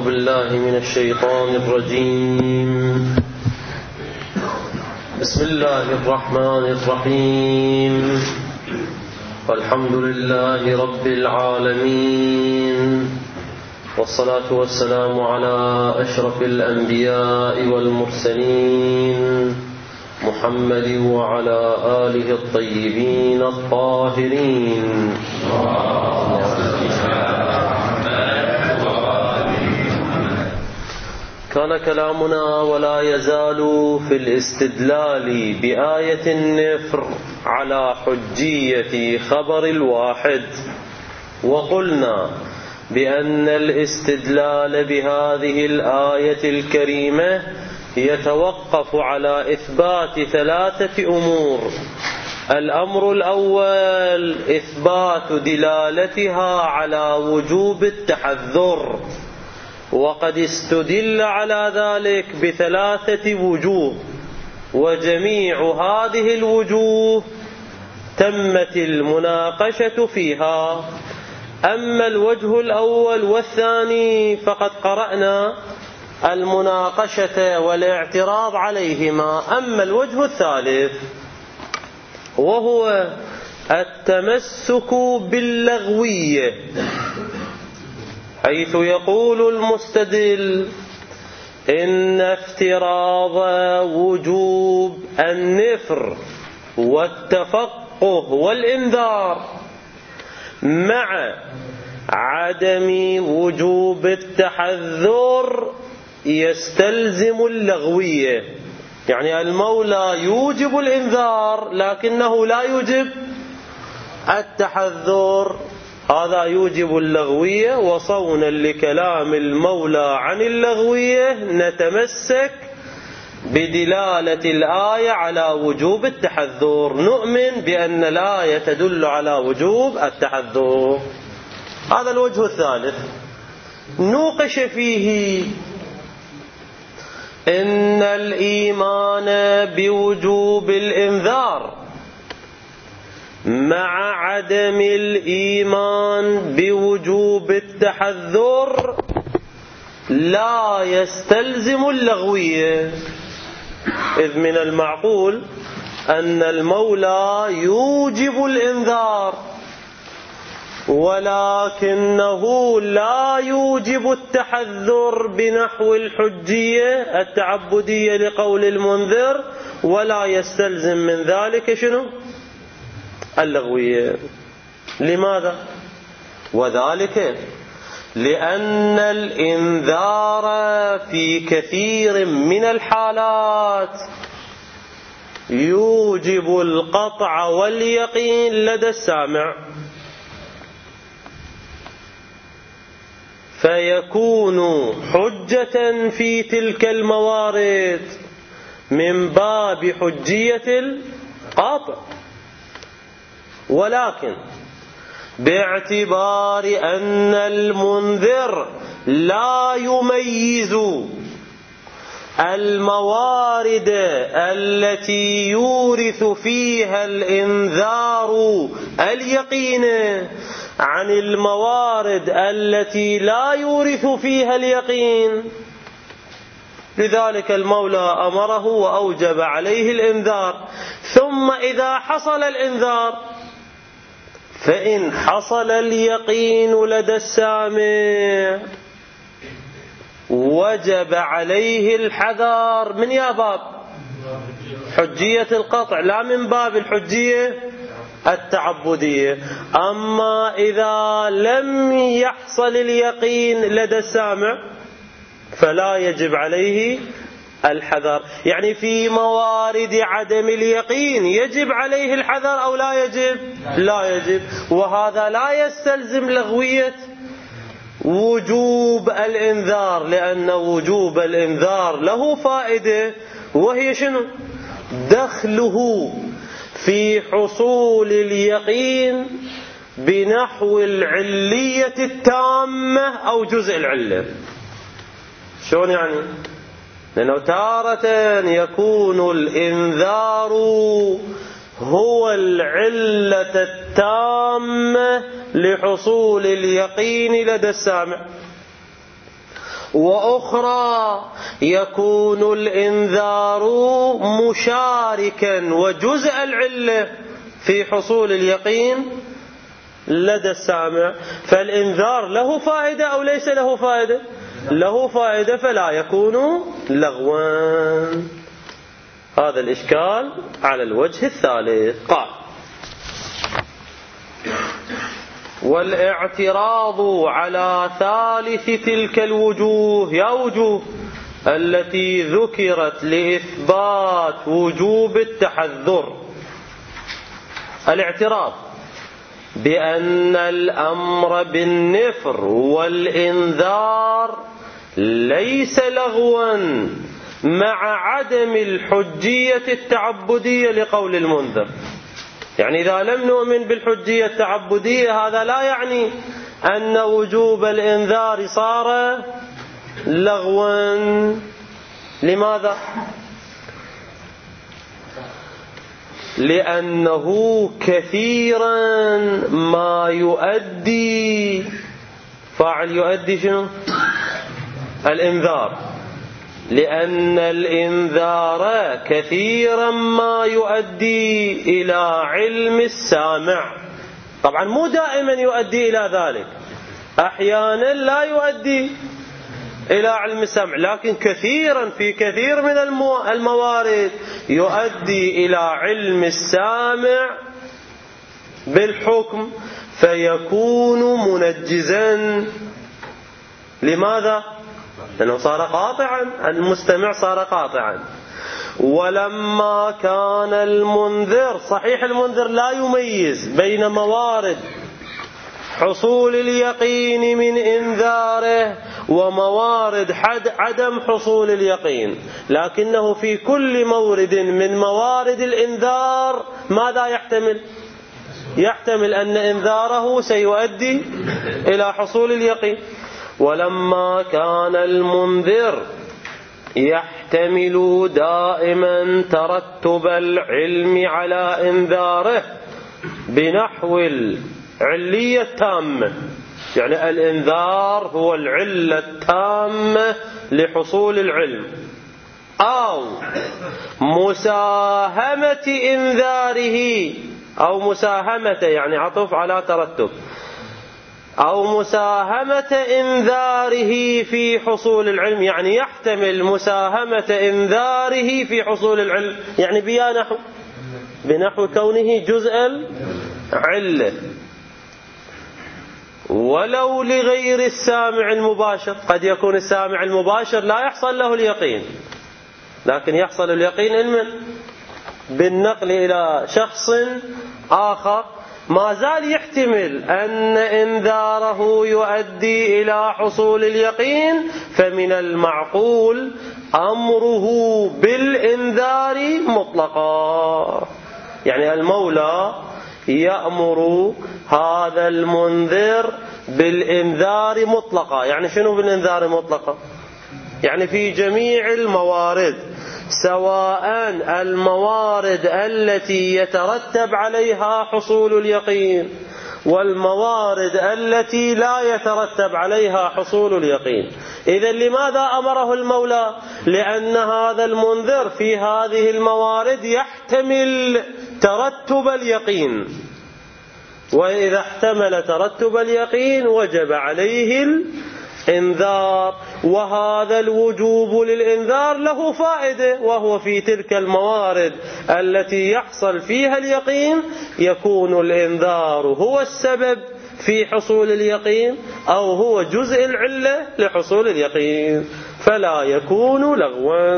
أعوذ بالله من الشيطان الرجيم. بسم الله الرحمن الرحيم. والحمد لله رب العالمين، والصلاة والسلام على أشرف الأنبياء والمرسلين محمد وعلى آله الطيبين الطاهرين. كان كلامنا ولا يزال في الاستدلال بآية النفر على حجية خبر الواحد، وقلنا بأن الاستدلال بهذه الآية الكريمة يتوقف على إثبات ثلاثة أمور. الأمر الأول إثبات دلالتها على وجوب التحذر، وقد استدل على ذلك بثلاثة وجوه، وجميع هذه الوجوه تمت المناقشة فيها. أما الوجه الأول والثاني فقد قرأنا المناقشة والاعتراض عليهما. أما الوجه الثالث وهو التمسك باللغوية، حيث يقول المستدل إن افتراض وجوب النفر والتفقه والإنذار مع عدم وجوب التحذر يستلزم اللغوية. يعني المولى يوجب الإنذار لكنه لا يوجب التحذر، هذا يوجب اللغوية. وصونا لكلام المولى عن اللغوية نتمسك بدلالة الآية على وجوب التحذر، نؤمن بأن الآية تدل على وجوب التحذر. هذا الوجه الثالث نوقش فيه إن الإيمان بوجوب الإنذار مع عدم الإيمان بوجوب التحذر لا يستلزم اللغوية، إذ من المعقول أن المولى يوجب الإنذار ولكنه لا يوجب التحذر بنحو الحجية التعبدية لقول المنذر، ولا يستلزم من ذلك شنو؟ اللغوية. لماذا؟ وذلك لأن الإنذار في كثير من الحالات يوجب القطع واليقين لدى السامع، فيكون حجة في تلك الموارد من باب حجية القطع. ولكن باعتبار أن المنذر لا يميز الموارد التي يورث فيها الإنذار اليقين عن الموارد التي لا يورث فيها اليقين، لذلك المولى أمره وأوجب عليه الإنذار. ثم إذا حصل الإنذار فإن حصل اليقين لدى السامع وجب عليه الحذر من يا باب حجية القطع، لا من باب الحجية التعبدية. أما إذا لم يحصل اليقين لدى السامع فلا يجب عليه الحذر. يعني في موارد عدم اليقين يجب عليه الحذر أو لا يجب؟ لا يجب. وهذا لا يستلزم لغوية وجوب الإنذار، لأن وجوب الإنذار له فائدة، وهي شنو؟ دخله في حصول اليقين بنحو العلية التامة أو جزء العلة. شلون يعني؟ لأنه تارة يكون الإنذار هو العلة التامة لحصول اليقين لدى السامع، وأخرى يكون الإنذار مشاركا وجزء العلة في حصول اليقين لدى السامع. فالإنذار له فائدة أو ليس له فائدة؟ له فائدة، فلا يكون لغوا. هذا الإشكال على الوجه الثالث. قال: والاعتراض على ثالث تلك الوجوه، يا وجوه التي ذكرت لإثبات وجوب التحذر، الاعتراض بأن الأمر بالنفر والإنذار ليس لغوا مع عدم الحجية التعبدية لقول المنذر. يعني إذا لم نؤمن بالحجية التعبدية هذا لا يعني أن وجوب الإنذار صار لغوا. لماذا؟ لأنه كثيرا ما يؤدي، فاعل يؤدي شنو؟ الإنذار. لأن الإنذار كثيرا ما يؤدي إلى علم السامع. طبعا مو دائما يؤدي إلى ذلك، أحيانا لا يؤدي إلى علم السمع، لكن كثيرا في كثير من الموارد يؤدي إلى علم السامع بالحكم فيكون منجزا. لماذا؟ لأنه صار قاطعا، المستمع صار قاطعا. ولما كان المنذر، صحيح المنذر لا يميز بين موارد حصول اليقين من إنذاره وموارد عدم حصول اليقين، لكنه في كل مورد من موارد الإنذار ماذا يحتمل؟ يحتمل أن إنذاره سيؤدي إلى حصول اليقين. ولما كان المنذر يحتمل دائما ترتب العلم على إنذاره بنحو العلية التامة، يعني الإنذار هو العلة التامة لحصول العلم، أو مساهمة إنذاره، أو مساهمة يعني عطف على ترتب، أو مساهمة إنذاره في حصول العلم، يعني يحتمل مساهمة إنذاره في حصول العلم، يعني بنحو كونه جزء العلة. ولو لغير السامع المباشر، قد يكون السامع المباشر لا يحصل له اليقين، لكن يحصل اليقين علما بالنقل إلى شخص آخر، ما زال يحتمل أن إنذاره يؤدي إلى حصول اليقين، فمن المعقول أمره بالإنذار مطلقا. يعني المولى يأمر هذا المنذر بالإنذار مطلقا. يعني شنو بالإنذار مطلقا؟ يعني في جميع الموارد، سواء الموارد التي يترتب عليها حصول اليقين والموارد التي لا يترتب عليها حصول اليقين. إذن لماذا أمره المولى؟ لأن هذا المنذر في هذه الموارد يحتمل ترتب اليقين، وإذا احتمل ترتب اليقين وجب عليه الإنذار. وهذا الوجوب للإنذار له فائدة، وهو في تلك الموارد التي يحصل فيها اليقين يكون الإنذار هو السبب في حصول اليقين أو هو جزء العلة لحصول اليقين، فلا يكون لغوا.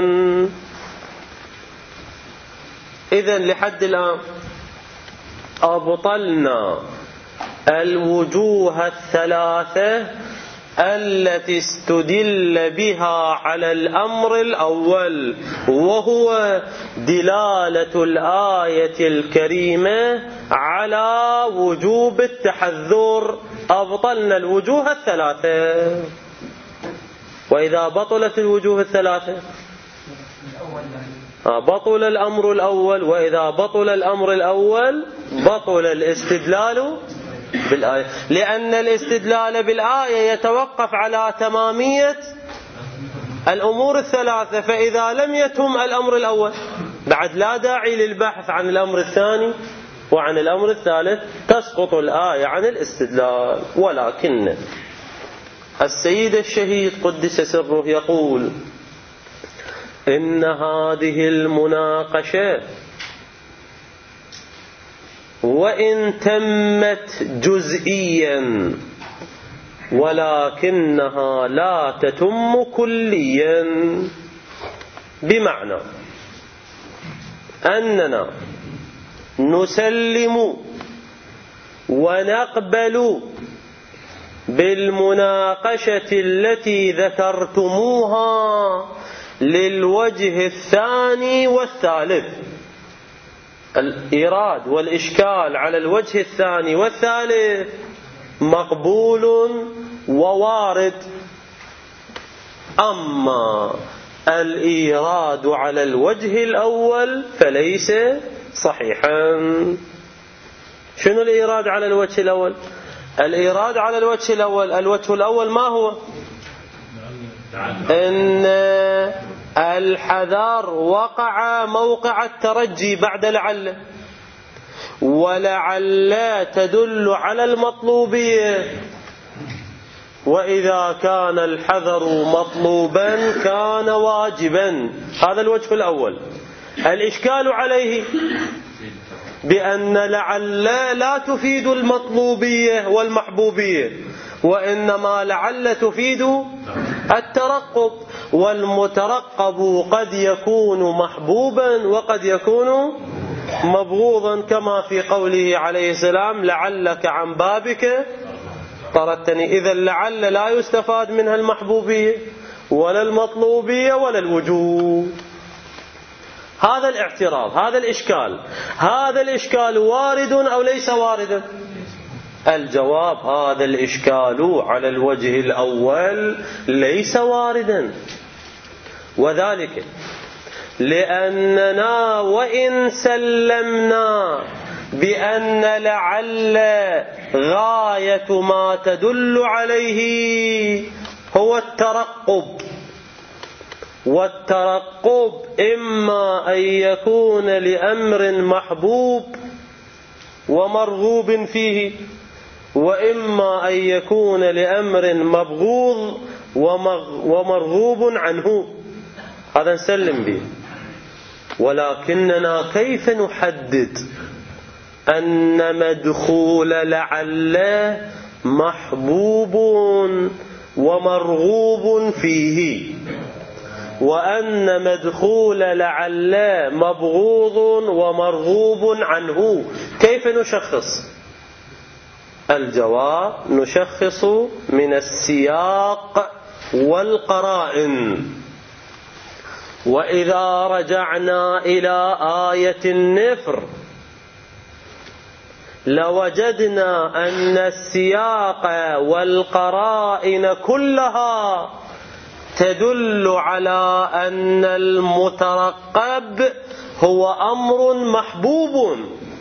إذن لحد الآن أبطلنا الوجوه الثلاثة التي استدل بها على الأمر الأول، وهو دلالة الآية الكريمة على وجوب التحذر. أبطلنا الوجوه الثلاثة. وإذا بطلت الوجوه الثلاثة بطل الأمر الأول، وإذا بطل الأمر الأول بطل الاستدلال بالآية، لأن الاستدلال بالآية يتوقف على تمامية الأمور الثلاثة، فإذا لم يتم الأمر الأول بعد لا داعي للبحث عن الأمر الثاني وعن الأمر الثالث، تسقط الآية عن الاستدلال. ولكن السيد الشهيد قدس سره يقول إن هذه المناقشة وإن تمت جزئيا ولكنها لا تتم كليا، بمعنى أننا نسلم ونقبل بالمناقشة التي ذكرتموها للوجه الثاني والثالث. الإيراد والإشكال على الوجه الثاني والثالث مقبول ووارد، أما الإيراد على الوجه الأول فليس صحيحا. شنو الإيراد على الوجه الأول؟ الإيراد على الوجه الأول، الوجه الأول ما هو؟ إن الحذر وقع موقع الترجي بعد لعل، ولعل تدل على المطلوبية، وإذا كان الحذر مطلوبا كان واجبا. هذا الوجه الأول. الإشكال عليه بأن لعل لا تفيد المطلوبية والمحبوبية، وإنما لعل تفيد الترقب، والمترقب قد يكون محبوبا وقد يكون مبغوضا، كما في قوله عليه السلام لعلك عن بابك طردتني. إذا لعل لا يستفاد منها المحبوبية ولا المطلوبية ولا الوجوب. هذا الاعتراض، هذا الإشكال. هذا الإشكال وارد أو ليس واردا؟ الجواب هذا الإشكال على الوجه الأول ليس واردا، وذلك لأننا وإن سلمنا بأن لعل غاية ما تدل عليه هو الترقب، والترقب إما أن يكون لأمر محبوب ومرغوب فيه، وإما أن يكون لأمر مبغوض ومرغوب عنه، هذا نسلم به. ولكننا كيف نحدد أن مدخول لعل محبوب ومرغوب فيه، وأن مدخول لعل مبغوض ومرغوب عنه؟ كيف نشخص؟ الجواب نشخص من السياق والقرائن. وإذا رجعنا إلى آية النفر لوجدنا أن السياق والقرائن كلها تدل على أن المترقب هو أمر محبوب،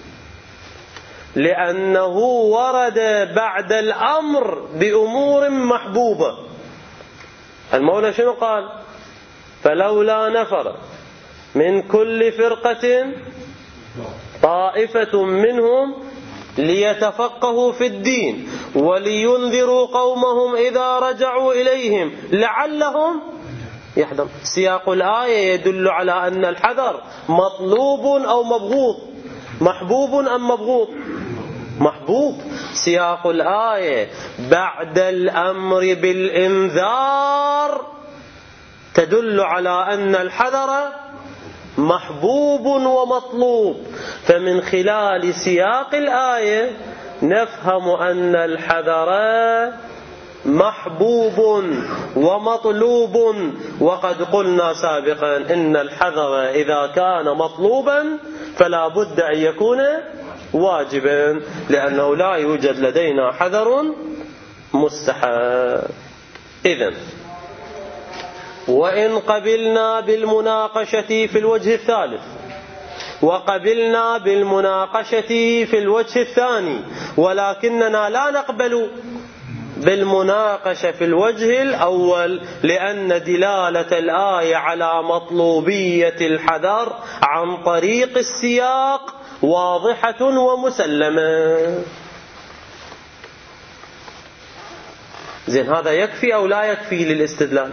لأنه ورد بعد الأمر بأمور محبوبة. المولى شنو قال؟ فلولا نفر من كل فرقة طائفة منهم ليتفقهوا في الدين ولينذروا قومهم إذا رجعوا إليهم لعلهم يحذرون. سياق الآية يدل على أن الحذر مطلوب أو مبغوض، محبوب أم مبغوض؟ محبوب. سياق الآية بعد الأمر بالإنذار تدل على أن الحذر محبوب ومطلوب. فمن خلال سياق الآية نفهم أن الحذر محبوب ومطلوب. وقد قلنا سابقا إن الحذر إذا كان مطلوبا فلا بد أن يكون واجبا، لأنه لا يوجد لدينا حذر مستحب. إذن وإن قبلنا بالمناقشة في الوجه الثالث وقبلنا بالمناقشة في الوجه الثاني، ولكننا لا نقبل بالمناقشة في الوجه الأول، لأن دلالة الآية على مطلوبية الحذر عن طريق السياق واضحة ومسلمة. زين، هذا يكفي أو لا يكفي للاستدلال؟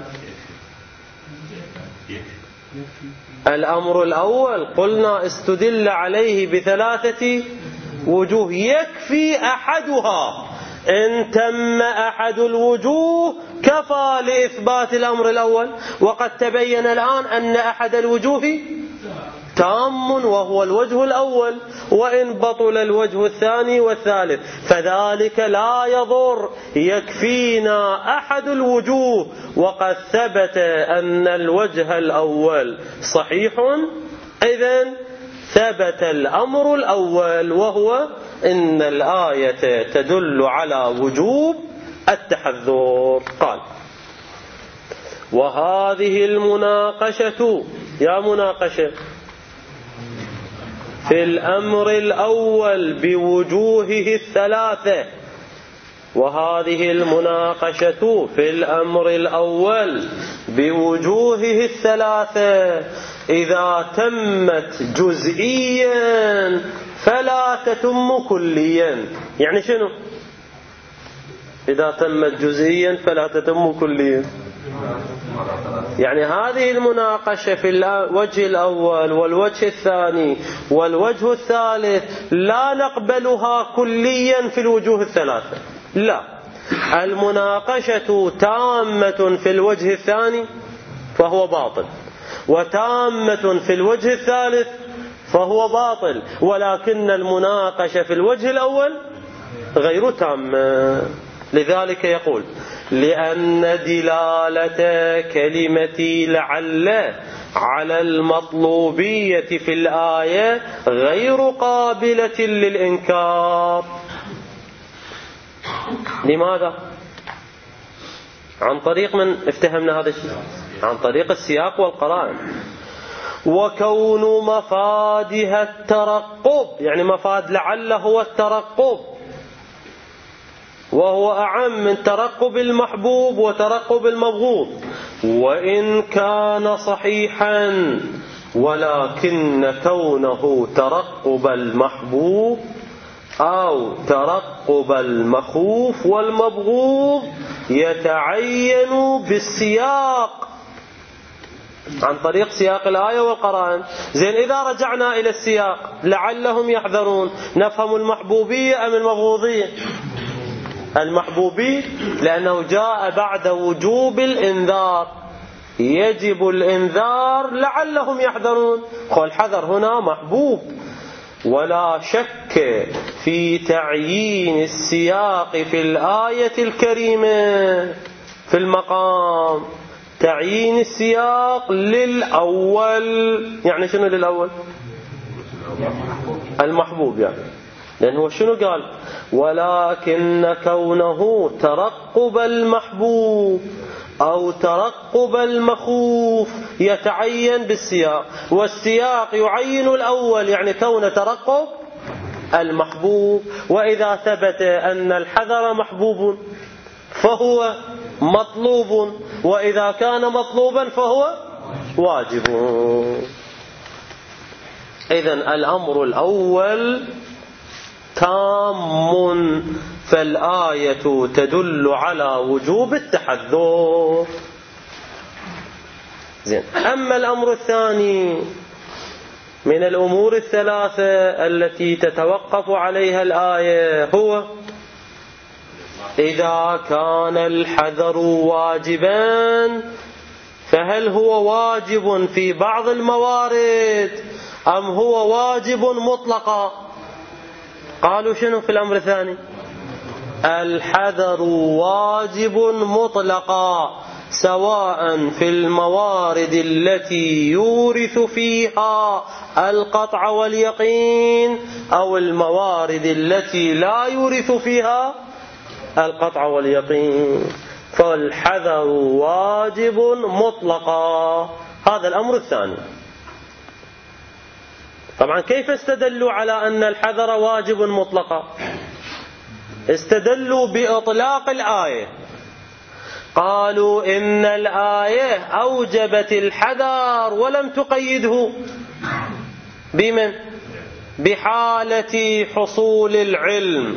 الأمر الأول قلنا استدل عليه بثلاثة وجوه، يكفي أحدها. إن تم أحد الوجوه كفى لإثبات الأمر الأول، وقد تبين الآن أن أحد الوجوه تام وهو الوجه الأول، وإن بطل الوجه الثاني والثالث فذلك لا يضر، يكفينا أحد الوجوه، وقد ثبت أن الوجه الأول صحيح. إذن ثبت الأمر الأول، وهو إن الآية تدل على وجوب التحذر. قال: وهذه المناقشة، يا مناقشة في الأمر الأول بوجوهه الثلاثة، وهذه المناقشة في الأمر الأول بوجوهه الثلاثة إذا تمت جزئيا فلا تتم كليا. يعني شنو إذا تمت جزئيا فلا تتم كليا؟ يعني هذه المناقشة في الوجه الأول والوجه الثاني والوجه الثالث لا نقبلها كليا في الوجوه الثلاثة، لا. المناقشة تامة في الوجه الثاني فهو باطل، وتامة في الوجه الثالث فهو باطل، ولكن المناقشة في الوجه الأول غير تامة. لذلك يقول: لأن دلالة كلمة لعل على المطلوبية في الآية غير قابلة للإنكار. لماذا؟ عن طريق من افتهمنا هذا الشيء؟ عن طريق السياق والقرائن. وكون مفادها الترقب، يعني مفاد لعل هو الترقب، وهو أعم من ترقب المحبوب وترقب المبغوض، وإن كان صحيحا، ولكن كونه ترقب المحبوب أو ترقب المخوف والمبغوض يتعين بالسياق، عن طريق سياق الآية والقرائن. زين، إذا رجعنا إلى السياق لعلهم يحذرون، نفهم المحبوبية أم المبغوضية؟ المحبوبي، لأنه جاء بعد وجوب الإنذار، يجب الإنذار لعلهم يحذرون، والحذر هنا محبوب. ولا شك في تعيين السياق في الآية الكريمة في المقام، تعيين السياق للأول. يعني شنو للأول؟ المحبوب، يعني لأنه شنو قال؟ ولكن كونه ترقب المحبوب أو ترقب المخوف يتعين بالسياق، والسياق يعين الأول، يعني كون ترقب المحبوب. وإذا ثبت أن الحذر محبوب فهو مطلوب، وإذا كان مطلوبا فهو واجب. إذن الأمر الأول تام، فالآية تدل على وجوب التحذر. زين، أما الأمر الثاني من الأمور الثلاثة التي تتوقف عليها الآية، هو إذا كان الحذر واجبا فهل هو واجب في بعض الموارد أم هو واجب مطلقا؟ قالوا شنو في الأمر الثاني؟ الحذر واجب مطلقا، سواء في الموارد التي يورث فيها القطع واليقين أو الموارد التي لا يورث فيها القطع واليقين، فالحذر واجب مطلقا. هذا الأمر الثاني. طبعا كيف استدلوا على أن الحذر واجب مطلقا؟ استدلوا بإطلاق الآية، قالوا إن الآية أوجبت الحذر ولم تقيده بمن؟ بحالة حصول العلم.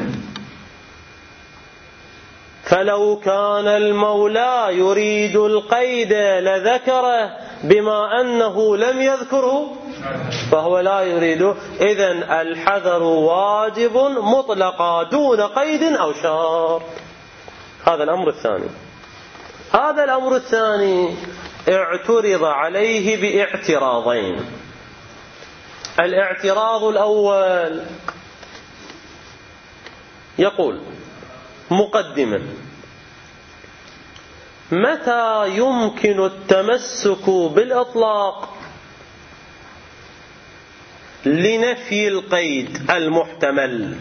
فلو كان المولى يريد القيد لذكره، بما أنه لم يذكره فهو لا يريده. إذن الحذر واجب مطلقا دون قيد أو شرط. هذا الأمر الثاني. هذا الأمر الثاني اعترض عليه باعتراضين. الاعتراض الأول يقول مقدما: متى يمكن التمسك بالإطلاق لنفي القيد المحتمل؟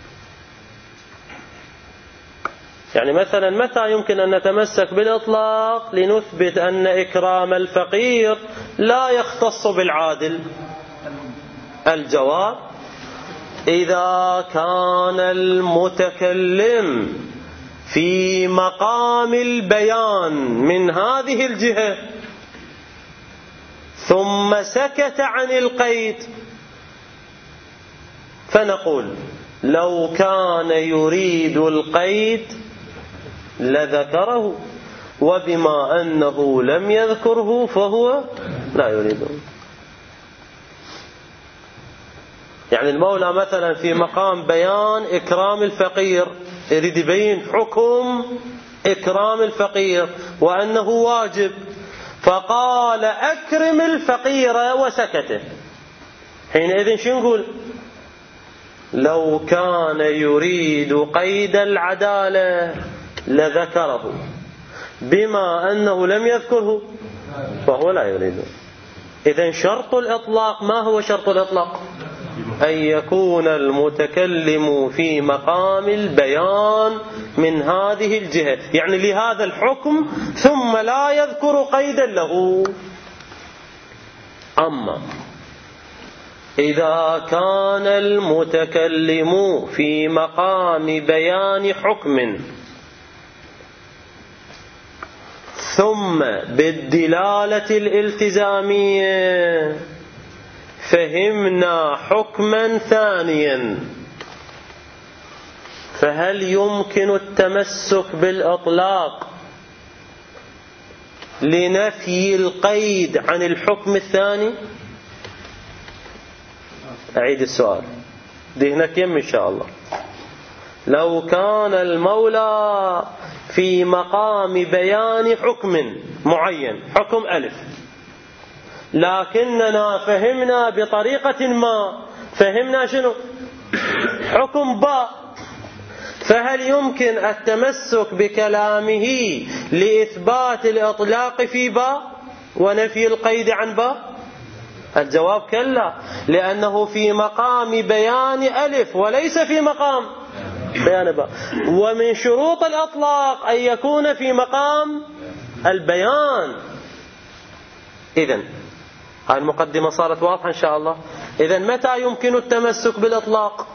يعني مثلا متى يمكن أن نتمسك بالإطلاق لنثبت أن إكرام الفقير لا يختص بالعادل؟ الجواب: إذا كان المتكلم في مقام البيان من هذه الجهة ثم سكت عن القيد، فنقول لو كان يريد القيد لذكره، وبما أنه لم يذكره فهو لا يريده. يعني المولى مثلا في مقام بيان إكرام الفقير يريد يبين حكم إكرام الفقير وأنه واجب، فقال أكرم الفقير وسكته. حينئذ شو نقول؟ لو كان يريد قيد العدالة لذكره، بما أنه لم يذكره فهو لا يريده. إذن شرط الإطلاق، ما هو شرط الإطلاق؟ أن يكون المتكلم في مقام البيان من هذه الجهة، يعني لهذا الحكم ثم لا يذكر قيدا له. أما إذا كان المتكلم في مقام بيان حكم ثم بالدلالة الالتزامية فهمنا حكما ثانيا، فهل يمكن التمسك بالإطلاق لنفي القيد عن الحكم الثاني؟ أعيد السؤال ذهنك يم إن شاء الله. لو كان المولى في مقام بيان حكم معين، حكم ألف، لكننا فهمنا بطريقة ما، فهمنا شنو؟ حكم باء، فهل يمكن التمسك بكلامه لإثبات الإطلاق في باء ونفي القيد عن باء؟ الجواب كلا، لأنه في مقام بيان ألف وليس في مقام بيان باء. ومن شروط الإطلاق أن يكون في مقام البيان. إذن هذه المقدمة صارت واضحة إن شاء الله. إذن متى يمكن التمسك بالإطلاق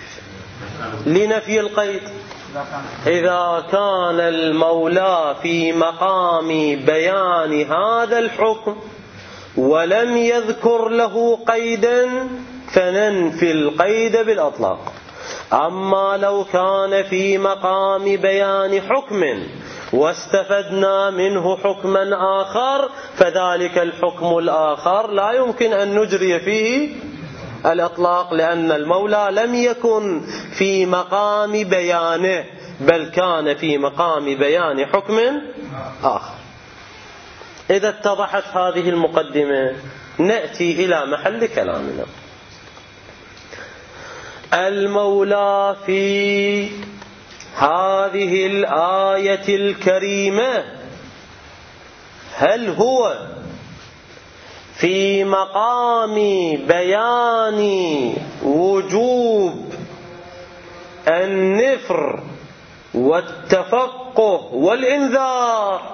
لنفي القيد؟ إذا كان المولى في مقام بيان هذا الحكم ولم يذكر له قيدا فننفي القيد بالإطلاق. أما لو كان في مقام بيان حكم واستفدنا منه حكما آخر فذلك الحكم الآخر لا يمكن أن نجري فيه الإطلاق، لأن المولى لم يكن في مقام بيانه بل كان في مقام بيان حكم آخر. إذا اتضحت هذه المقدمة نأتي إلى محل كلامنا. المولى في هذه الآية الكريمة هل هو في مقام بيان وجوب النفر والتفقه والإنذار،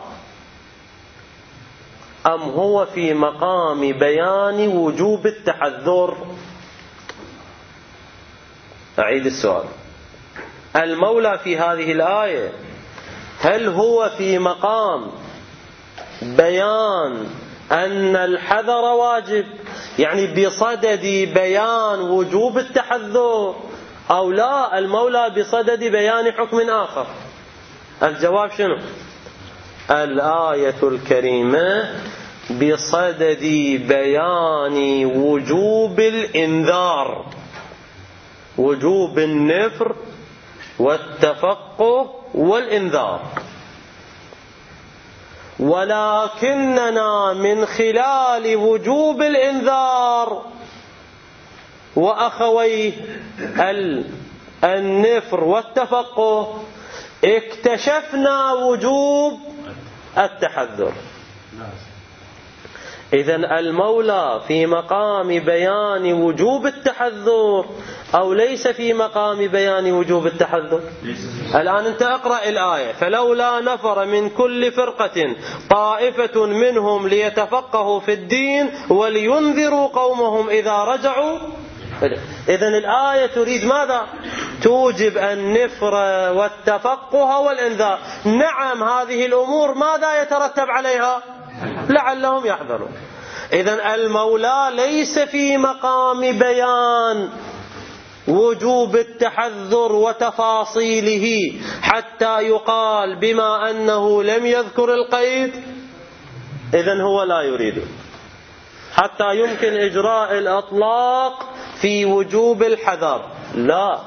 أم هو في مقام بيان وجوب التحذر؟ أعيد السؤال. المولى في هذه الآية هل هو في مقام بيان أن الحذر واجب، يعني بصدد بيان وجوب التحذر، أو لا المولى بصدد بيان حكم آخر؟ الجواب شنو؟ الآية الكريمة بصدد بيان وجوب الإنذار، وجوب النفر والتفقه والإنذار. ولكننا من خلال وجوب الإنذار وأخويه النفر والتفقه اكتشفنا وجوب التحذر. إذن المولى في مقام بيان وجوب التحذر أو ليس في مقام بيان وجوب التحذر؟ الآن أنت أقرأ الآية: فلولا نفر من كل فرقة طائفة منهم ليتفقهوا في الدين ولينذروا قومهم إذا رجعوا. إذن الآية تريد ماذا؟ توجب النفر والتفقه والإنذار. نعم، هذه الأمور ماذا يترتب عليها؟ لعلهم يحذرون. إذن المولى ليس في مقام بيان وجوب التحذر وتفاصيله حتى يقال بما أنه لم يذكر القيد إذن هو لا يريد، حتى يمكن إجراء الإطلاق في وجوب الحذر. لا،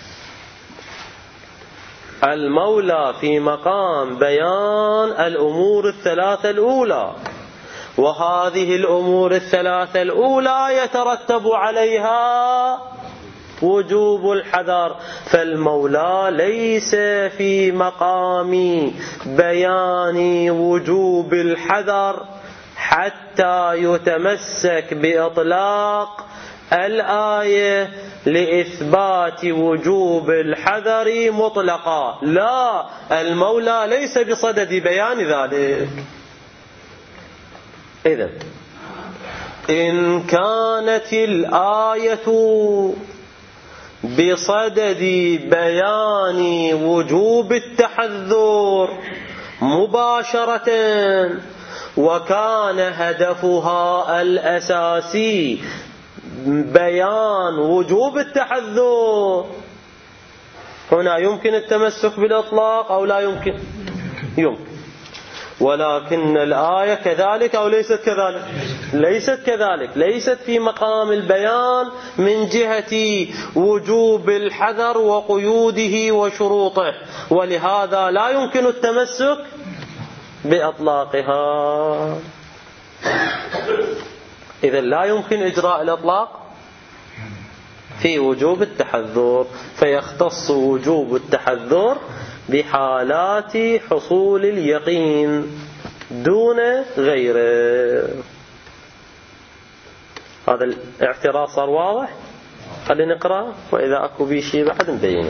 المولى في مقام بيان الأمور الثلاثة الأولى، وهذه الأمور الثلاثة الأولى يترتب عليها وجوب الحذر. فالمولى ليس في مقام بيان وجوب الحذر حتى يتمسك بإطلاق الآية لإثبات وجوب الحذر مطلقا. لا، المولى ليس بصدد بيان ذلك. إذن إن كانت الآية بصدد بيان وجوب التحذر مباشرة وكان هدفها الأساسي بيان وجوب التحذر، هنا يمكن التمسك بالإطلاق أو لا يمكن؟ يمكن. ولكن الآية كذلك أو ليست كذلك؟ ليست كذلك، ليست في مقام البيان من جهة وجوب الحذر وقيوده وشروطه، ولهذا لا يمكن التمسك بإطلاقها. إذا لا يمكن إجراء الإطلاق في وجوب التحذر، فيختص وجوب التحذر بحالات حصول اليقين دون غيره. هذا الاعتراض صار واضح؟ خلينا نقرأ وإذا أكو بي شيء بعد نبينه.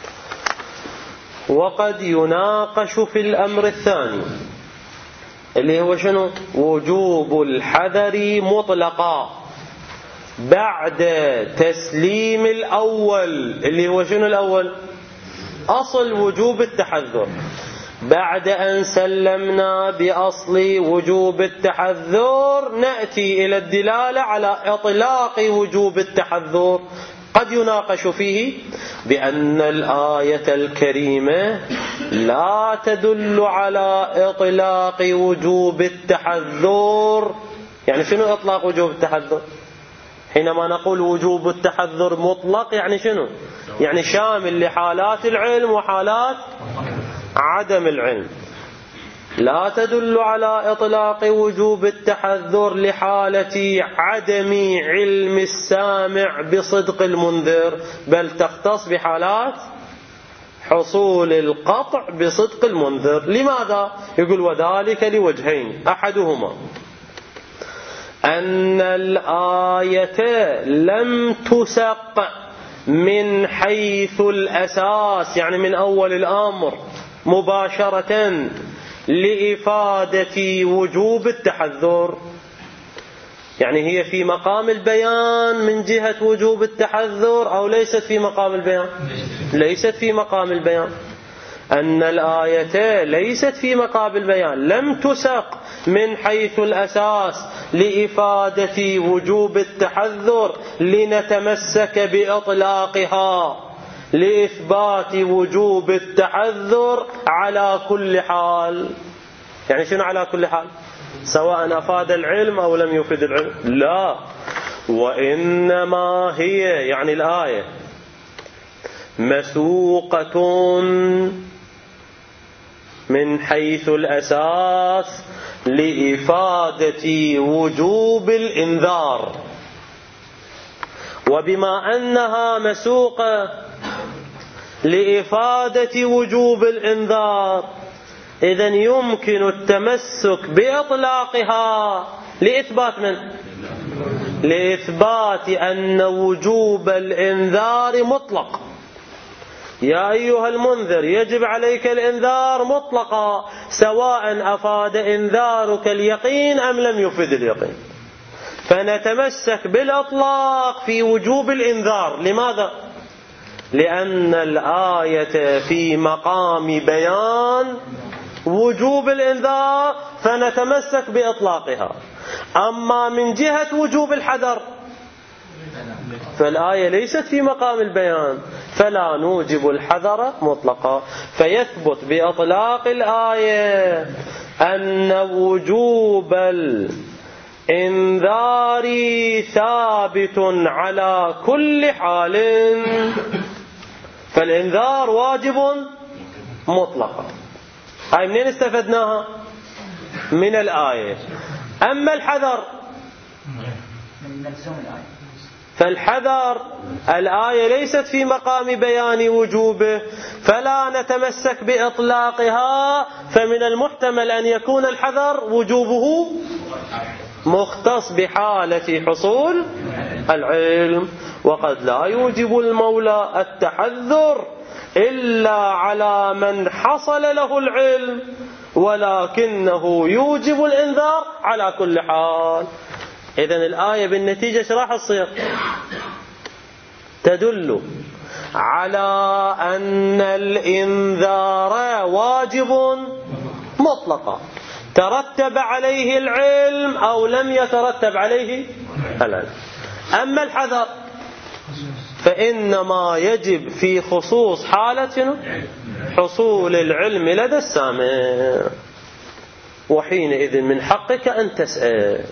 وقد يناقش في الأمر الثاني اللي هو شنو؟ وجوب الحذر مطلقا بعد تسليم الأول اللي هو شنو الأول؟ أصل وجوب التحذر. بعد أن سلمنا بأصل وجوب التحذر نأتي إلى الدلالة على إطلاق وجوب التحذر. قد يناقش فيه بأن الآية الكريمة لا تدل على إطلاق وجوب التحذر. يعني شنو إطلاق وجوب التحذر؟ حينما نقول وجوب التحذر مطلق يعني شنو؟ يعني شامل لحالات العلم وحالات عدم العلم. لا تدل على إطلاق وجوب التحذر لحالة عدم علم السامع بصدق المنذر، بل تختص بحالات حصول القطع بصدق المنذر. لماذا؟ يقول وذلك لوجهين: أحدهما أن الآية لم تسق من حيث الأساس، يعني من أول الأمر مباشرة لإفادة وجوب التحذر، يعني هي في مقام البيان من جهة وجوب التحذر أو ليست في مقام البيان؟ ليست في مقام البيان، أن الآية ليست في مقام البيان، لم تسق من حيث الأساس لإفادة وجوب التحذر لنتمسك بإطلاقها لإثبات وجوب التحذر على كل حال. يعني شنو على كل حال؟ سواء أفاد العلم أو لم يفد العلم؟ لا، وإنما هي يعني الآية مسوقة من حيث الأساس لإفادة وجوب الإنذار، وبما أنها مسوقة لإفادة وجوب الإنذار إذن يمكن التمسك بإطلاقها لإثبات من؟ لإثبات أن وجوب الإنذار مطلق. يا أيها المنذر يجب عليك الإنذار مطلقا، سواء أفاد إنذارك اليقين أم لم يفد اليقين. فنتمسك بالإطلاق في وجوب الإنذار. لماذا؟ لأن الآية في مقام بيان وجوب الإنذار فنتمسك بإطلاقها. أما من جهة وجوب الحذر فالآية ليست في مقام البيان، فلا نوجب الحذر مطلقا. فيثبت بإطلاق الآية أن وجوب الإنذار ثابت على كل حال، فالإنذار واجب مطلقا. هاي منين استفدناها؟ من الآية. أما الحذر فالحذر الآية ليست في مقام بيان وجوبه، فلا نتمسك بإطلاقها، فمن المحتمل أن يكون الحذر وجوبه مختص بحالة حصول العلم، وقد لا يوجب المولى التحذر إلا على من حصل له العلم، ولكنه يوجب الإنذار على كل حال. إذن الآية بالنتيجة ايش راح تصير؟ تدل على أن الإنذار واجب مطلقا ترتب عليه العلم أو لم يترتب عليه العلم. أما الحذر فإنما يجب في خصوص حالة حصول العلم لدى السامع، وحينئذ من حقك أن تسأل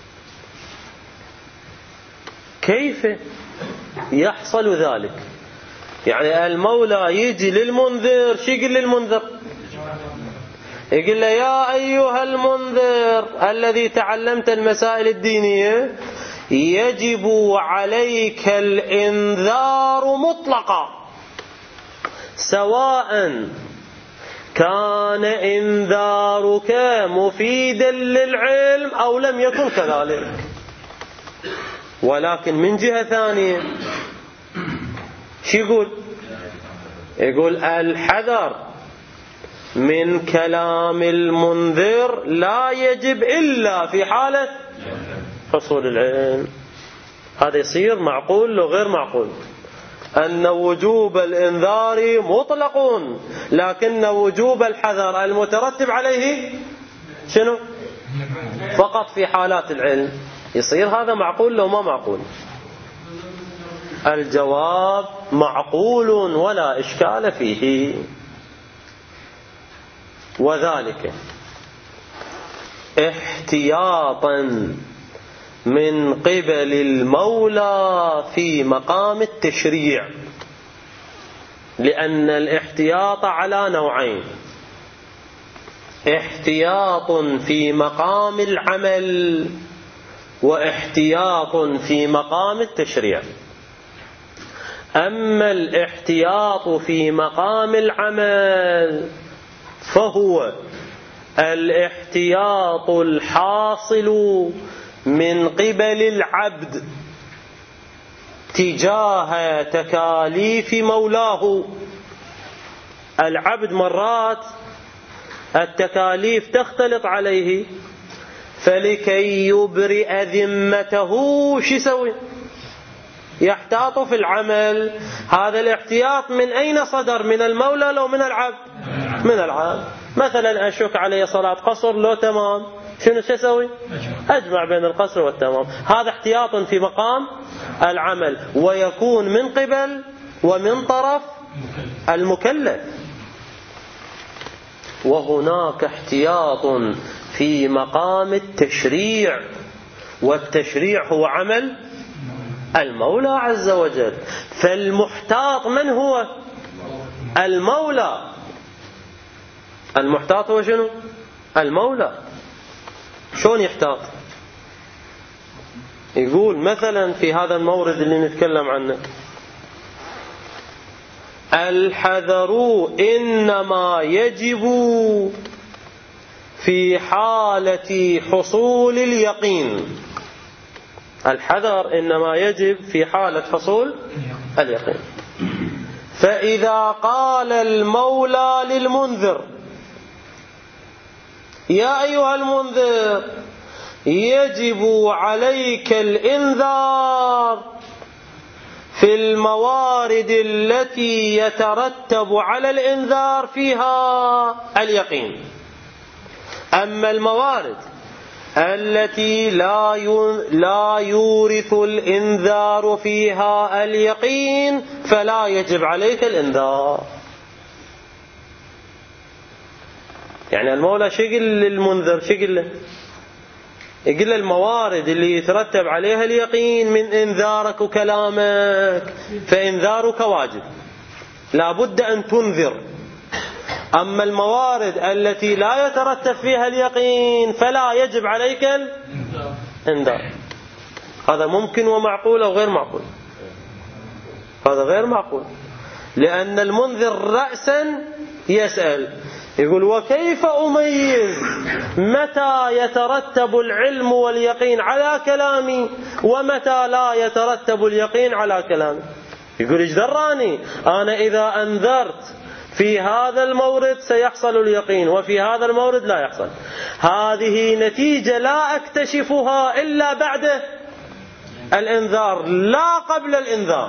كيف يحصل ذلك. يعني المولى يجي للمنذر، شو يقول للمنذر؟ يقول له يا أيها المنذر الذي تعلمت المسائل الدينية يجب عليك الإنذار مطلقا، سواء كان إنذارك مفيدا للعلم أو لم يكن كذلك. ولكن من جهة ثانية شو يقول؟ يقول الحذر من كلام المنذر لا يجب إلا في حالة حصول العلم. هذا يصير معقول لو غير معقول، أن وجوب الإنذار مطلق، لكن وجوب الحذر المترتب عليه شنو؟ فقط في حالات العلم. يصير هذا معقول لو ما معقول؟ الجواب معقول ولا إشكال فيه، وذلك احتياطا من قبل المولى في مقام التشريع، لأن الاحتياط على نوعين: احتياط في مقام العمل واحتياط في مقام التشريع. أما الاحتياط في مقام العمل فهو الاحتياط الحاصل من قبل العبد تجاه تكاليف مولاه. العبد مرات التكاليف تختلط عليه، فلكي يبرئ ذمته شو يسوي؟ يحتاط في العمل. هذا الاحتياط من أين صدر؟ من المولى لو من العبد؟ من العبد. مثلا أشك علي صلاة قصر لو تمام، شنو سأسوي؟ أجمع بين القصر والتمام. هذا احتياط في مقام العمل، ويكون من قبل ومن طرف المكلف. وهناك احتياط في مقام التشريع، والتشريع هو عمل المولى عز وجل. فالمحتاط من هو؟ المولى. المحتاط هو شنو؟ المولى. شلون يحتاط؟ يقول مثلا في هذا المورد اللي نتكلم عنه: الحذر إنما يجب في حالة حصول اليقين. الحذر إنما يجب في حالة حصول اليقين. فإذا قال المولى للمنذر: يا أيها المنذر يجب عليك الإنذار في الموارد التي يترتب على الإنذار فيها اليقين، أما الموارد التي لا يورث الإنذار فيها اليقين فلا يجب عليك الإنذار. يعني المولى شقل للمنذر، شقل له، يقول له الموارد اللي يترتب عليها اليقين من إنذارك وكلامك، فإنذارك واجب، لا بد أن تنذر. أما الموارد التي لا يترتب فيها اليقين فلا يجب عليك الإنذار. هذا ممكن ومعقول أو غير معقول؟ هذا غير معقول، لأن المنذر رأسا يسأل، يقول: وكيف أميز متى يترتب العلم واليقين على كلامي ومتى لا يترتب اليقين على كلامي؟ يقول: ايش دراني أنا إذا أنذرت في هذا المورد سيحصل اليقين وفي هذا المورد لا يحصل؟ هذه نتيجة لا أكتشفها إلا بعد الإنذار لا قبل الإنذار.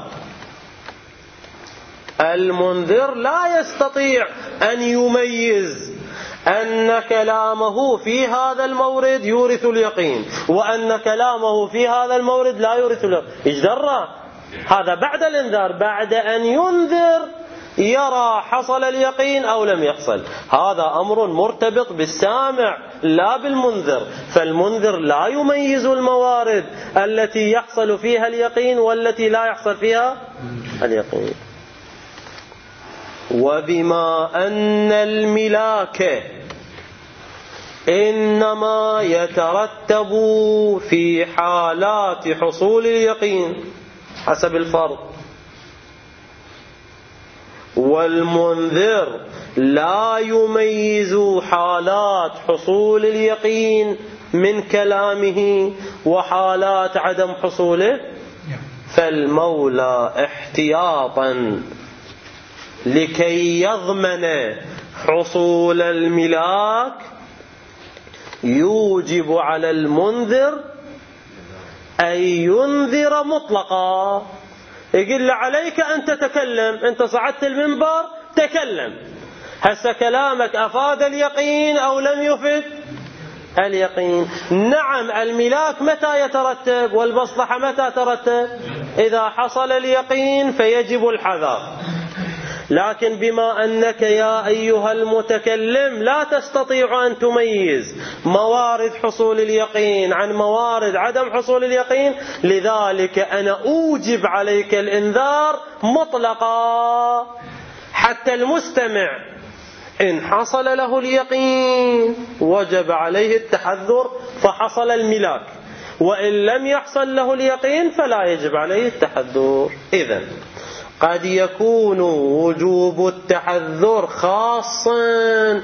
المنذر لا يستطيع أن يميز أن كلامه في هذا المورد يورث اليقين وأن كلامه في هذا المورد لا يورث اليقين. إيش درى؟ هذا بعد الإنذار، بعد أن ينذر يرى حصل اليقين أو لم يحصل. هذا أمر مرتبط بالسامع لا بالمنذر. فالمنذر لا يميز الموارد التي يحصل فيها اليقين والتي لا يحصل فيها اليقين. وبما أن الملاك إنما يترتب في حالات حصول اليقين حسب الفرض، والمنذر لا يميز حالات حصول اليقين من كلامه وحالات عدم حصوله، فالمولى احتياطا لكي يضمن حصول الملاك يوجب على المنذر أن ينذر مطلقا. يقول له: عليك أن تتكلم، أنت صعدت المنبر تكلم، هسه كلامك أفاد اليقين أو لم يفد اليقين؟ نعم، الملاك متى يترتب والمصلحة متى ترتب؟ إذا حصل اليقين فيجب الحذر. لكن بما أنك يا أيها المتكلم لا تستطيع أن تميز موارد حصول اليقين عن موارد عدم حصول اليقين، لذلك أنا أوجب عليك الإنذار مطلقا، حتى المستمع إن حصل له اليقين وجب عليه التحذر فحصل الملاك، وإن لم يحصل له اليقين فلا يجب عليه التحذر. إذن قد يكون وجوب التحذر خاصا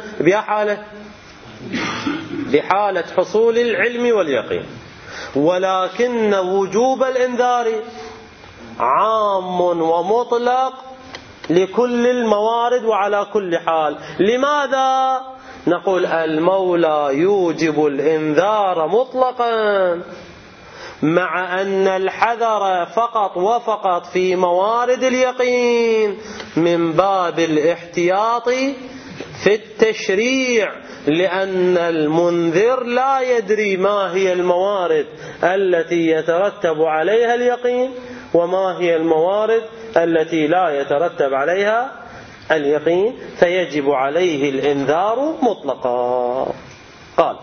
بحالة حصول العلم واليقين، ولكن وجوب الإنذار عام ومطلق لكل الموارد وعلى كل حال. لماذا؟ نقول: المولى يوجب الإنذار مطلقا، مع أن الحذر فقط وفقط في موارد اليقين من باب الاحتياط في التشريع، لأن المنذر لا يدري ما هي الموارد التي يترتب عليها اليقين وما هي الموارد التي لا يترتب عليها اليقين، فيجب عليه الإنذار مطلقا. قال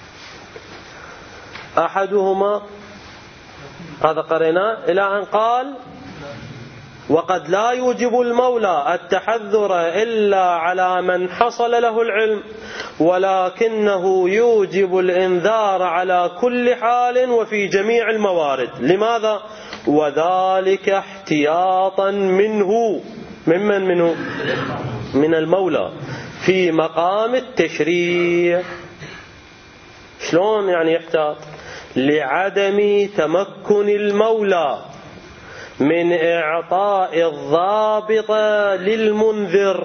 أحدهما، هذا قريناه إلى أن قال وقد لا يوجب المولى التحذر إلا على من حصل له العلم، ولكنه يوجب الإنذار على كل حال وفي جميع الموارد. لماذا؟ وذلك احتياطا منه، منه من المولى في مقام التشريع. شلون يعني يحتاط؟ لعدم تمكن المولى من إعطاء الضابط للمنذر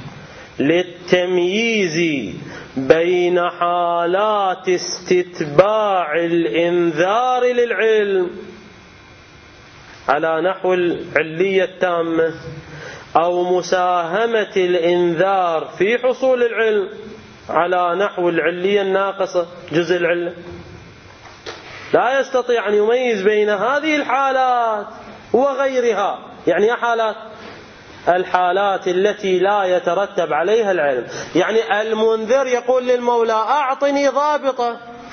للتمييز بين حالات استتباع الإنذار للعلم على نحو العلية التامة، أو مساهمة الإنذار في حصول العلم على نحو العلية الناقصة جزء العلة. لا يستطيع أن يميز بين هذه الحالات وغيرها. يعني حالات الحالات التي لا يترتب عليها العلم. يعني المنذر يقول للمولى أعطني ضابطة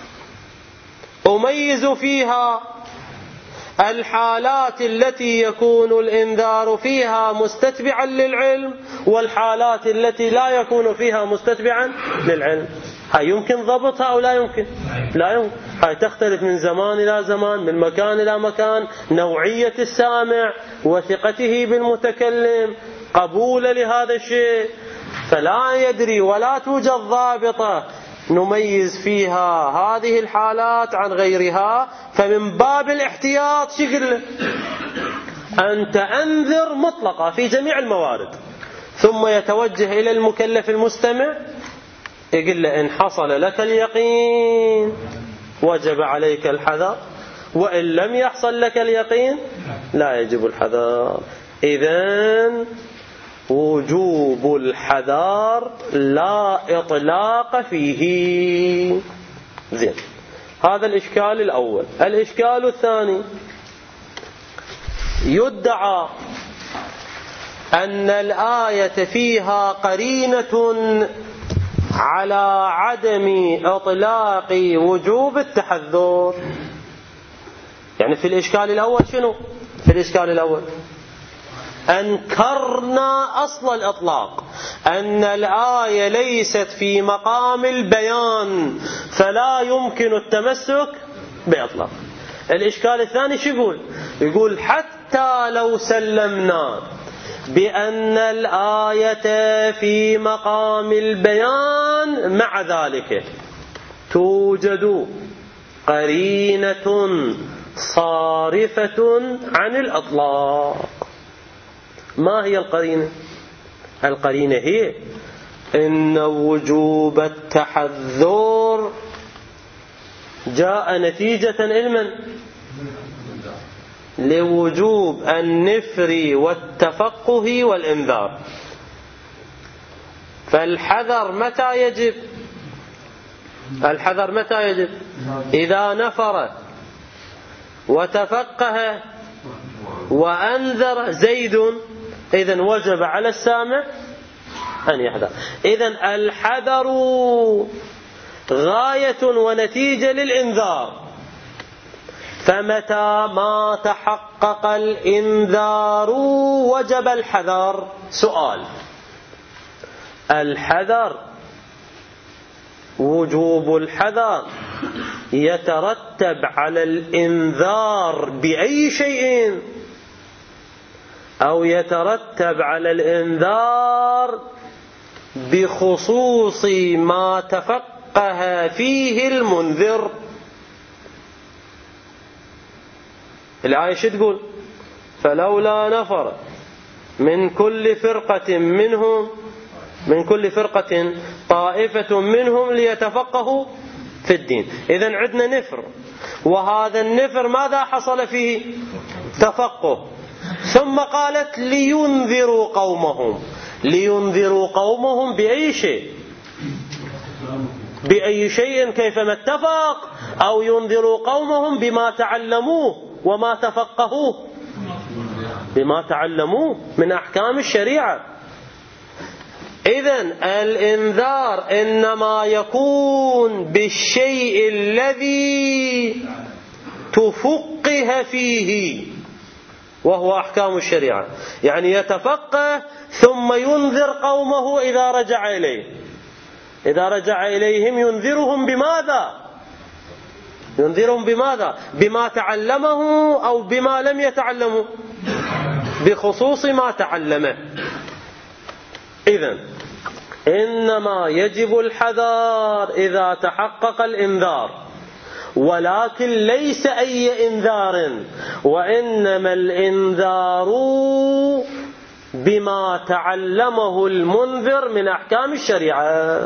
أميز فيها الحالات التي يكون الإنذار فيها مستتبعا للعلم والحالات التي لا يكون فيها مستتبعا للعلم. هاي يمكن ضبطها أو لا يمكن؟ لا يمكن. هاي تختلف من زمان إلى زمان، من مكان إلى مكان، نوعية السامع وثقته بالمتكلم، قبوله لهذا الشيء، فلا يدري ولا توجد ضابطة نميز فيها هذه الحالات عن غيرها. فمن باب الاحتياط شكل أنت أنذر مطلقة في جميع الموارد، ثم يتوجه إلى المكلف المستمع يقول له إن حصل لك اليقين وجب عليك الحذر، وإن لم يحصل لك اليقين لا يجب الحذر. إذن وجوب الحذر لا إطلاق فيه. زين، هذا الإشكال الأول. الإشكال الثاني، يدعى أن الآية فيها قرينة على عدم إطلاق وجوب التحذر. يعني في الإشكال الأول شنو؟ في الإشكال الأول أنكرنا أصل الإطلاق، أن الآية ليست في مقام البيان فلا يمكن التمسك بإطلاق. الإشكال الثاني شو يقول؟ يقول حتى لو سلمنا بأن الآية في مقام البيان، مع ذلك توجد قرينة صارفة عن الإطلاق. ما هي القرينة؟ القرينة هي إن وجوب التحذر جاء نتيجة علما لوجوب النفر والتفقه والإنذار. فالحذر متى يجب؟ الحذر متى يجب؟ إذا نفر وتفقه وأنذر زيد، إذن وجب على السامع أن يحذر. إذن الحذر غاية ونتيجة للإنذار، فمتى ما تحقق الإنذار وجب الحذر. سؤال: الحذر، وجوب الحذر يترتب على الإنذار بأي شيء، أو يترتب على الإنذار بخصوص ما تفقه فيه المنذر؟ الآية شو تقول؟ فلولا نفر من كل فرقة منهم، من كل فرقة طائفة منهم ليتفقهوا في الدين. إذن عندنا نفر وهذا النفر ماذا حصل فيه؟ تفقه. ثم قالت لينذروا قومهم. لينذروا قومهم بأي شيء؟ بأي شيء كيفما اتفق؟ أو ينذروا قومهم بما تعلموه وما تفقهوه، بما تعلموه من أحكام الشريعة. إذن الإنذار إنما يكون بالشيء الذي تفقه فيه وهو أحكام الشريعة، يعني يتفقه ثم ينذر قومه إذا رجع إليه. إذا رجع إليهم ينذرهم بماذا؟ ينذرهم بماذا؟ بما تعلمه أو بما لم يتعلمه؟ بخصوص ما تعلمه. إذن إنما يجب الحذر إذا تحقق الإنذار، ولكن ليس أي إنذار، وإنما الإنذار بما تعلمه المنذر من أحكام الشريعة.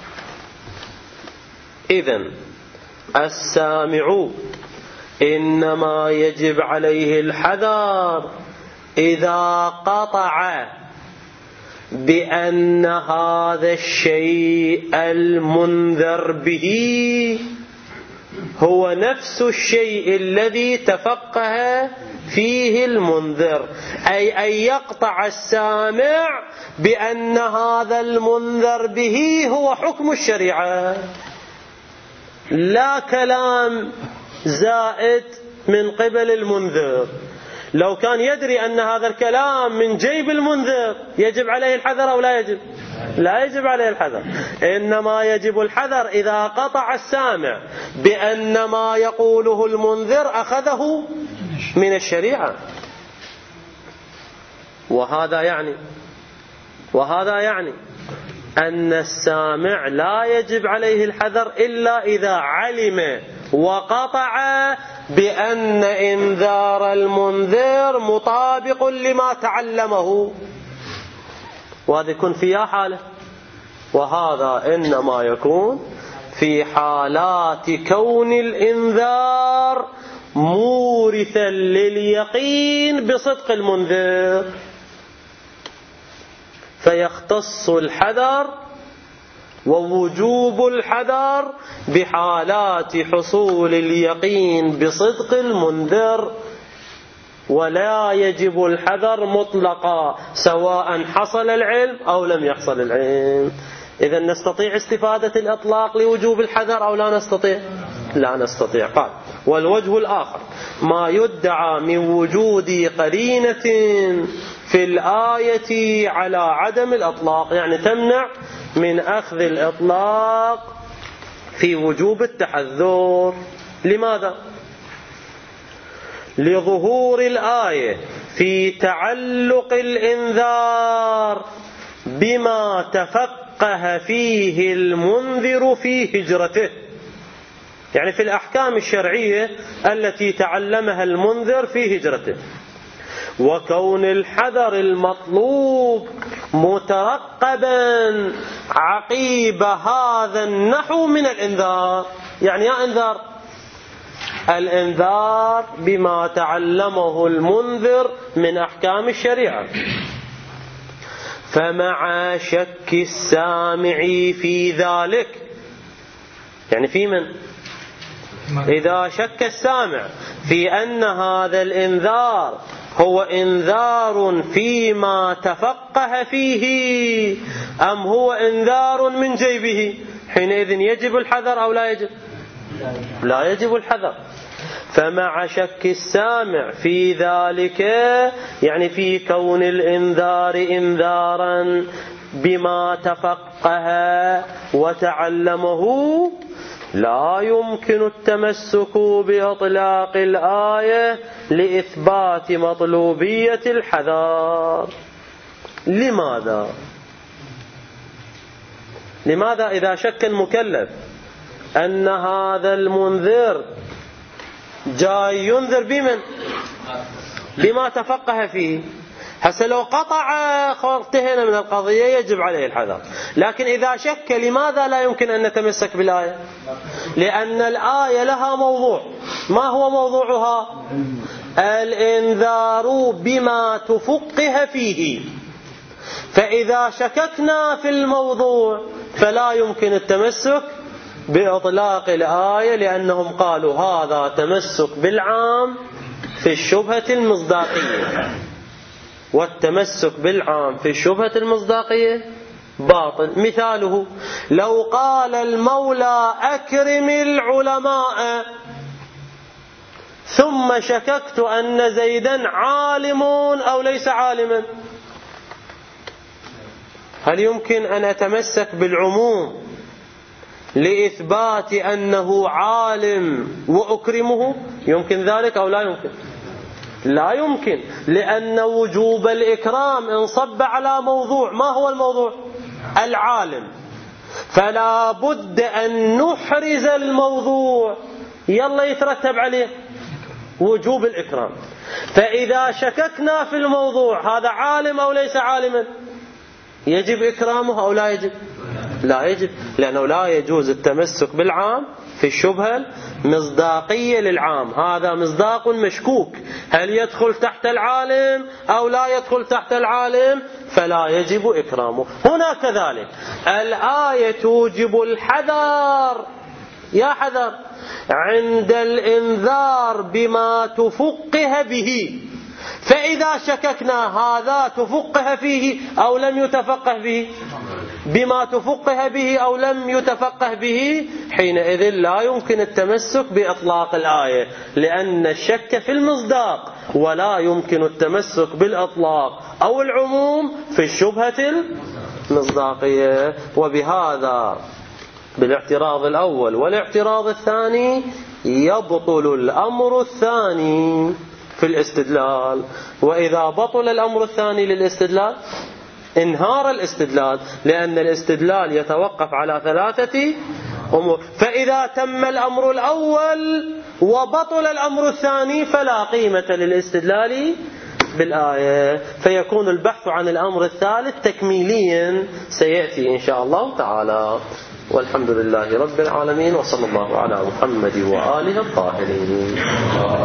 إذن السامع إنما يجب عليه الحذر إذا قطع بأن هذا الشيء المنذر به هو نفس الشيء الذي تفقه فيه المنذر، أي أن يقطع السامع بأن هذا المنذر به هو حكم الشريعة، لا كلام زائد من قبل المنذر. لو كان يدري أن هذا الكلام من جيب المنذر يجب عليه الحذر أو لا يجب؟ لا يجب عليه الحذر. إنما يجب الحذر إذا قطع السامع بأن ما يقوله المنذر أخذه من الشريعة. وهذا يعني أن السامع لا يجب عليه الحذر إلا إذا علم وقطع بأن إنذار المنذر مطابق لما تعلمه، وهذا يكون فيها حالة. وهذا إنما يكون في حالات كون الإنذار مورثا لليقين بصدق المنذر، فيختص الحذر ووجوب الحذر بحالات حصول اليقين بصدق المنذر، ولا يجب الحذر مطلقا سواء حصل العلم أو لم يحصل العلم. إذا نستطيع استفادة الإطلاق لوجوب الحذر أو لا نستطيع؟ لا نستطيع. قال والوجه الآخر ما يدعى من وجود قرينة في الآية على عدم الإطلاق، يعني تمنع من أخذ الإطلاق في وجوب التحذر. لماذا؟ لظهور الآية في تعلق الإنذار بما تفقه فيه المنذر في هجرته، يعني في الأحكام الشرعية التي تعلمها المنذر في هجرته، وكون الحذر المطلوب مترقبا عقيب هذا النحو من الإنذار. يعني يا إنذار الإنذار بما تعلمه المنذر من أحكام الشريعة. فمع شك السامع في ذلك، يعني في من؟ إذا شك السامع في أن هذا الإنذار هو إنذار فيما تفقه فيه أم هو إنذار من جيبه، حينئذ يجب الحذر أو لا يجب؟ لا يجب الحذر. فمع شك السامع في ذلك، يعني في كون الإنذار إنذارا بما تفقه وتعلمه، لا يمكن التمسك بإطلاق الآية لإثبات مطلوبية الحذر. لماذا؟ لماذا إذا شك المكلف أن هذا المنذر جاي ينذر بمن؟ بما تفقه فيه، هسه لو قطع انتهينا من القضية، يجب عليه الحذر. لكن إذا شك لماذا لا يمكن أن نتمسك بالآية؟ لأن الآية لها موضوع. ما هو موضوعها؟ الإنذار بما تفقه فيه. فإذا شككنا في الموضوع فلا يمكن التمسك بإطلاق الآية، لأنهم قالوا هذا تمسك بالعام في الشبهة المصداقية، والتمسك بالعام في الشبهة المصداقية باطل. مثاله لو قال المولى أكرم العلماء ثم شككت أن زيدا عالم أو ليس عالما، هل يمكن أن أتمسك بالعموم لإثبات أنه عالم وأكرمه؟ يمكن ذلك أو لا يمكن؟ لا يمكن، لأن وجوب الإكرام انصب على موضوع. ما هو الموضوع؟ العالم. فلا بد أن نحرز الموضوع يلا يترتب عليه وجوب الإكرام. فإذا شككنا في الموضوع هذا عالم أو ليس عالما، يجب إكرامه أو لا يجب؟ لا يجب، لأنه لا يجوز التمسك بالعام في الشبهة مصداقية للعام. هذا مصداق مشكوك، هل يدخل تحت العالم أو لا يدخل تحت العالم؟ فلا يجب إكرامه. هنا كذلك الآية توجب الحذر، يا حذر عند الإنذار بما تفقه به. فإذا شككنا هذا تفقه فيه أو لم يتفقه به، بما تفقه به أو لم يتفقه به، حينئذ لا يمكن التمسك بإطلاق الآية، لأن الشك في المصداق، ولا يمكن التمسك بالإطلاق أو العموم في الشبهة المصداقية. وبهذا بالاعتراض الأول والاعتراض الثاني يبطل الأمر الثاني في الاستدلال. وإذا بطل الأمر الثاني للاستدلال انهار الاستدلال، لأن الاستدلال يتوقف على ثلاثة أمور. فإذا تم الأمر الأول وبطل الأمر الثاني فلا قيمة للاستدلال بالآية، فيكون البحث عن الأمر الثالث تكميليا سيأتي إن شاء الله تعالى. والحمد لله رب العالمين، وصلى الله على محمد وآله الطاهرين.